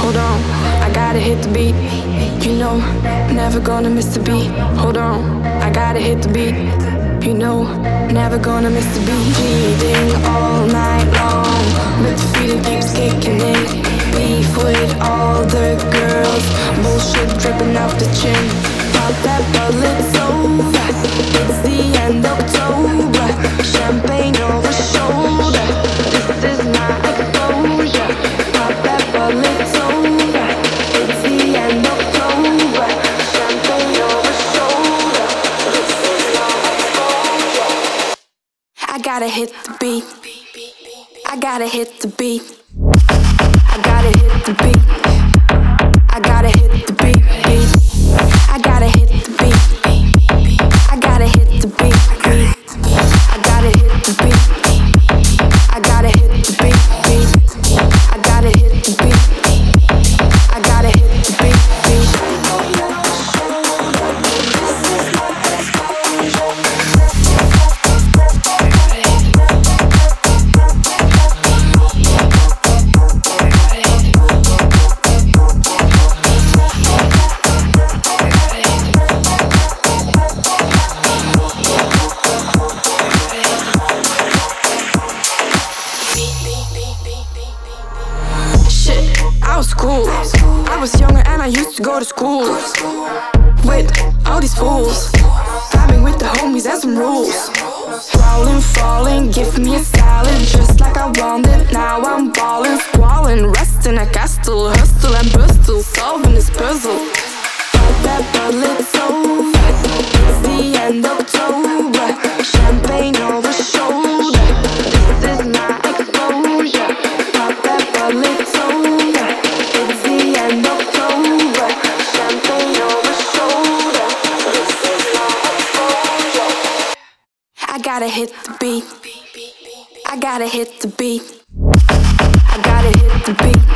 Hold on, I gotta hit the beat. You know, never gonna miss the beat. Hold on, I gotta hit the beat. You know, never gonna miss the beat. Cheating all night long, but the feeling keeps kicking in. Beef with all the girls, bullshit dripping off the chin. Pop that bottle, it's over. It's the end of October. Champagne over shoulder. This is my exposure. Pop that bottle, it's over. It's the end of October. Champagne over shoulder. This is my exposure. I gotta hit the beat. I gotta hit the beat. I gotta hit the beat. I gotta hit the beat. I gotta hit the beat. I gotta hit the beat. I gotta hit the beat. I gotta hit the beat. I gotta hit the beat. I gotta hit the beat. I was cool. I was younger and I used to go to school with all these fools. Vibing with the homies and some rules. Rolling, falling, give me a salad just like I wanted. Now I'm balling, squalling, resting a castle, hustle and bustle, solving this puzzle. Pop that bottle, it's over. It's the end of October. Champagne over shoulder. This is my exposure. Pop that bottle, it's over. It's the end of October. Champagne over shoulder. This is my exposure. I gotta hit the beat. I gotta hit the beat. I gotta hit the beat.